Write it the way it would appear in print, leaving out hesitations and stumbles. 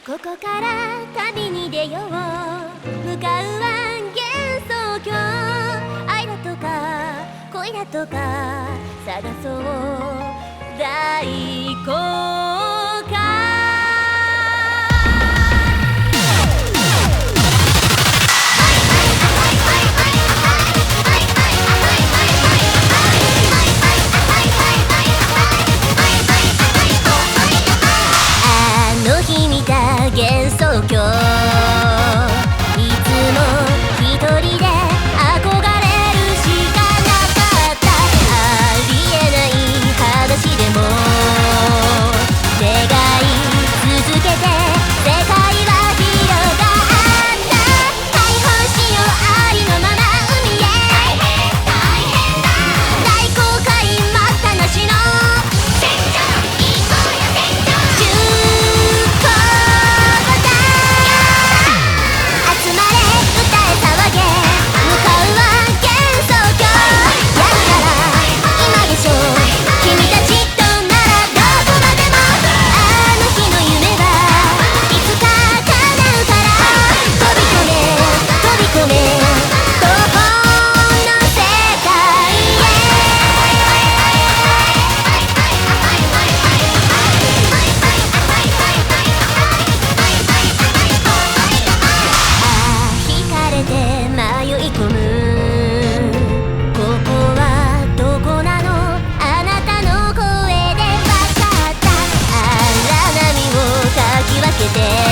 ここから旅に出よう。向かうは幻想郷。愛だとか恋だとか探そう大航海。幻想郷、いつも一人で憧れるしかなかった。ありえない話でも願い続けて世界は広がった。解放しようありのまま海へ。大変だ大航海待ったなしの船長行こうよ船長。分けて